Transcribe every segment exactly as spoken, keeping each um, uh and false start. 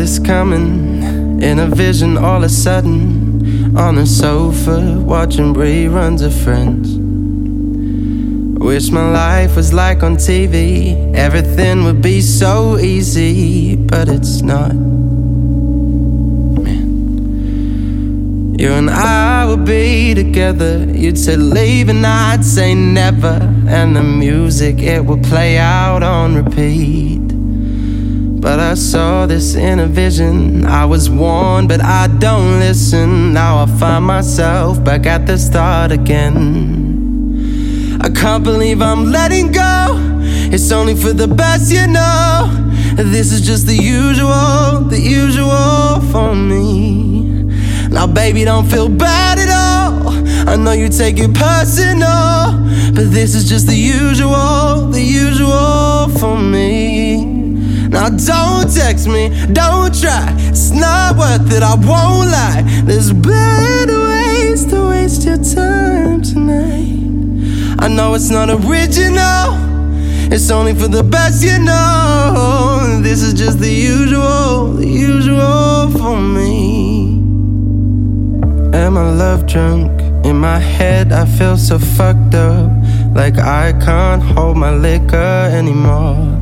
this coming in a vision all of a sudden, on a sofa watching reruns of Friends. Wish my life was like on T V, everything would be so easy, but it's not. Man, you and I would be together. You'd say leave and I'd say never, and the music, it would play out on repeat. But I saw this in a vision. I was warned, but I don't listen. Now I find myself back at the start again. I can't believe I'm letting go. It's only for the best, you know. This is just the usual, the usual for me. Now baby, don't feel bad at all. I know you take it personal, but this is just the usual, the usual for me. Now don't text me, don't try, it's not worth it, I won't lie. There's better ways to waste your time tonight. I know it's not original, it's only for the best, you know. This is just the usual, the usual for me. Am I love drunk? In my head I feel so fucked up, like I can't hold my liquor anymore.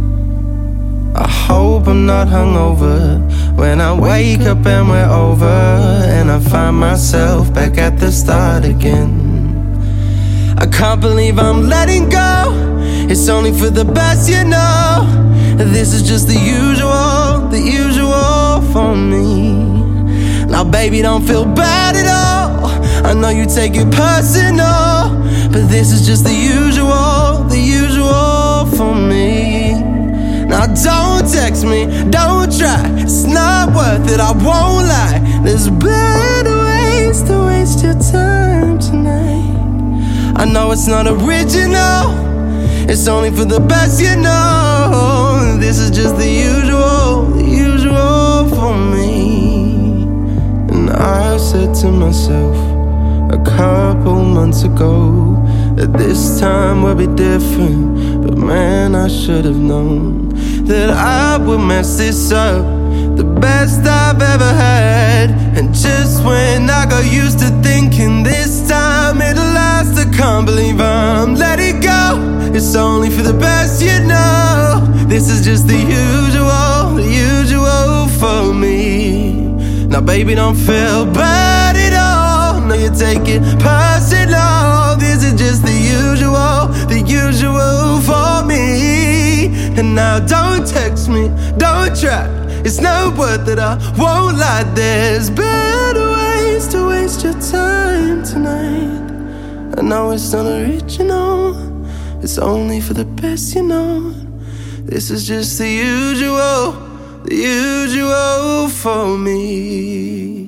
I hope I'm not hungover when I wake up and we're over, and I find myself back at the start again. I can't believe I'm letting go. It's only for the best, you know. This is just the usual, the usual for me. Now baby, don't feel bad at all. I know you take it personal, but this is just the usual, the usual for me. Now don't text me, don't try, it's not worth it, I won't lie. There's better ways to waste your time tonight. I know it's not original, it's only for the best, you know. This is just the usual, the usual for me. And I said to myself a couple months ago that this time would be different, but man, I should have known that I would mess this up, the best I've ever had. And just when I got used to thinking this time it'll last, I can't believe I'm letting go. It's only for the best, you know. This is just the usual, the usual for me. Now baby, don't feel bad at all. No, you take it personal. This is just the usual, the usual for me. And now don't text me, don't try, it's not worth it, I won't lie. There's better ways to waste your time tonight. I know it's not original, it's only for the best, you know. This is just the usual, the usual for me.